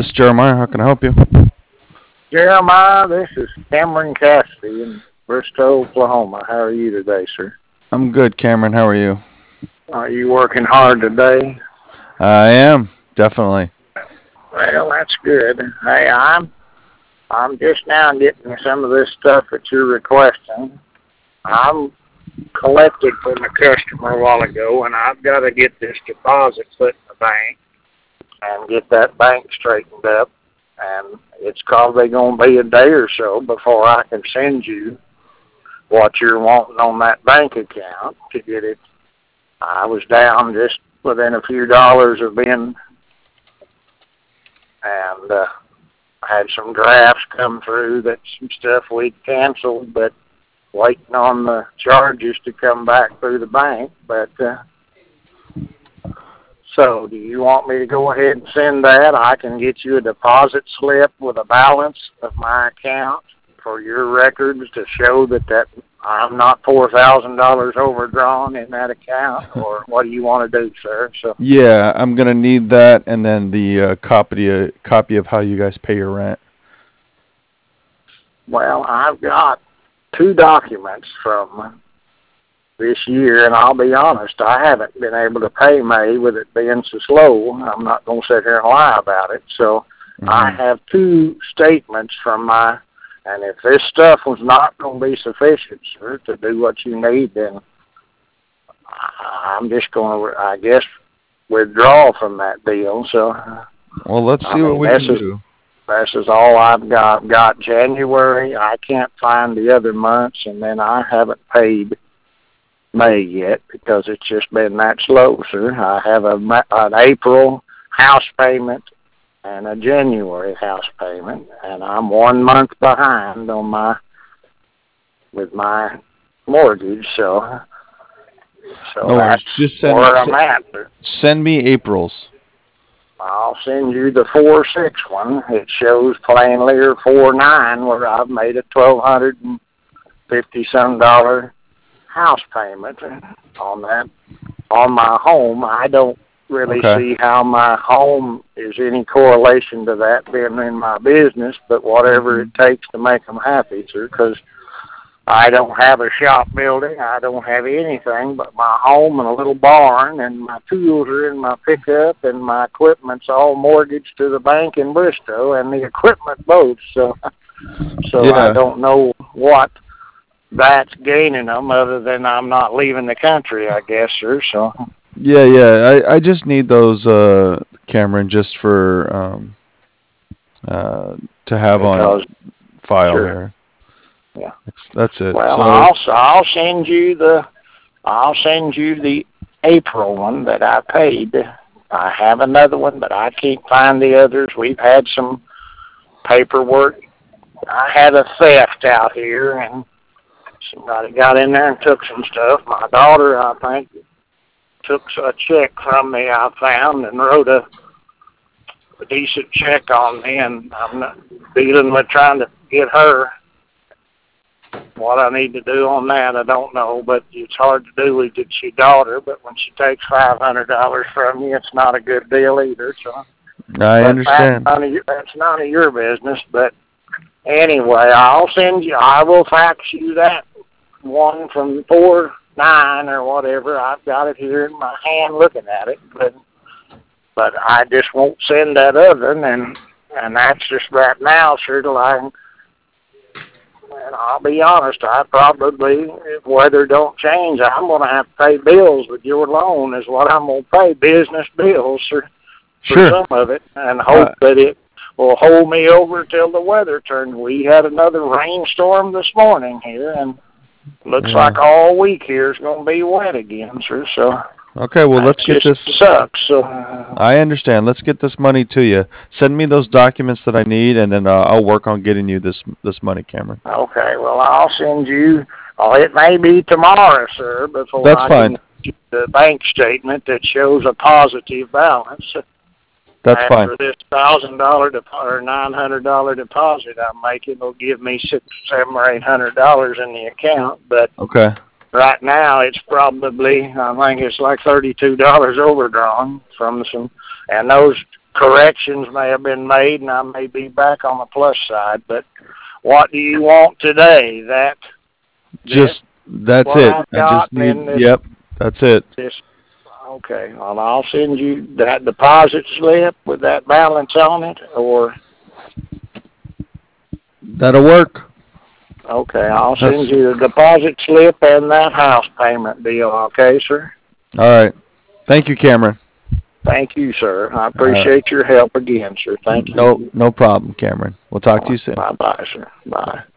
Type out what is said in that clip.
This is Jeremiah. How can I help you? Jeremiah, this is Cameron Cassidy in Bristow, Oklahoma. How are you today, sir? I'm good, Cameron. How are you? Are you working hard today? I am, definitely. Well, that's good. Hey, I'm just now getting some of this stuff that you're requesting. I'm collected from a customer a while ago, and I've got to get this deposit put in the bank and get that bank straightened up. And it's probably going to be a day or so before I can send you what you're wanting on that bank account to get it. I was down just within a few dollars of being, and I had some drafts come through that some stuff we'd canceled, but waiting on the charges to come back through the bank. But so do you want me to go ahead and send that? I can get you a deposit slip with a balance of my account for your records to show that I'm not $4,000 overdrawn in that account, or what do you want to do, sir? So Yeah, I'm gonna need that, and then the copy of how you guys pay your rent. well, I've got two documents from this year, and I'll be honest, I haven't been able to pay May with it being so slow. I'm not going to sit here and lie about it. So I have two statements from my, and if this stuff was not going to be sufficient, sir, to do what you need, then I'm just going to, I guess, withdraw from that deal. So, Well, let's see what we can do. This is all I've got. I've got January. I can't find the other months, and then I haven't paid May yet because it's just been that slow, sir. I have an April house payment and a January house payment, and I'm 1 month behind on with my mortgage. So No worries. that's Just where I'm at, sir. send me April's. I'll send you the 4/6 one. It shows plainly, or 4/9, where I've made a $1,250-some house payment on that, on my home. I don't really see how my home is any correlation to that being in my business, but whatever it takes to make them happy, sir, because I don't have a shop building. I don't have anything but my home and a little barn, and my tools are in my pickup, and my equipment's all mortgaged to the bank in Bristow, and the equipment both. So I don't know what that's gaining them other than I'm not leaving the country, I guess, sir. So I just need those, Cameron, just for to have on file here. Yeah, that's it. Well, I'll send you the April one that I paid. I have another one, but I can't find the others. We've had some paperwork. I had a theft out here, and somebody got in there and took some stuff. My daughter, I think, took a check from me I found and wrote a decent check on me, and I'm not dealing with trying to get her. What I need to do on that, I don't know, but it's hard to do with your daughter, but when she takes $500 from you, it's not a good deal either. So I understand. That's none of your business, but anyway, I will fax you that one from 4/9 or whatever. I've got it here in my hand looking at it, but I just won't send that other, and that's just right now, sure, till I can. And I'll be honest, I probably, if weather don't change, I'm going to have to pay bills with your loan is what I'm going to pay, business bills for some of it, and hope that it will hold me over till the weather turns. We had another rainstorm this morning here, and looks like all week here is going to be wet again, sir. So okay, well, let's get this. Sucks. So I understand. Let's get this money to you. Send me those documents that I need, and then I'll work on getting you this money, Cameron. Okay. Well, I'll send you. It may be tomorrow, sir, before I can get the bank statement that shows a positive balance. That's fine. After this $1,000 or $900 deposit I'm making will give me $600, $700, or $800 in the account, but right now it's probably, I think it's like $32 overdrawn from some, and those corrections may have been made, and I may be back on the plus side. But what do you want today? That's what it. I've I got, just need. and then Yep, that's it. Okay. Well, I'll send you that deposit slip with that balance on it, or That'll work. okay, I'll send you the deposit slip and that house payment deal. Okay, sir. All right. Thank you, Cameron. Thank you, sir. I appreciate your help again, sir. Thank you. No problem, Cameron. We'll talk to you soon. Bye-bye, sir. Bye.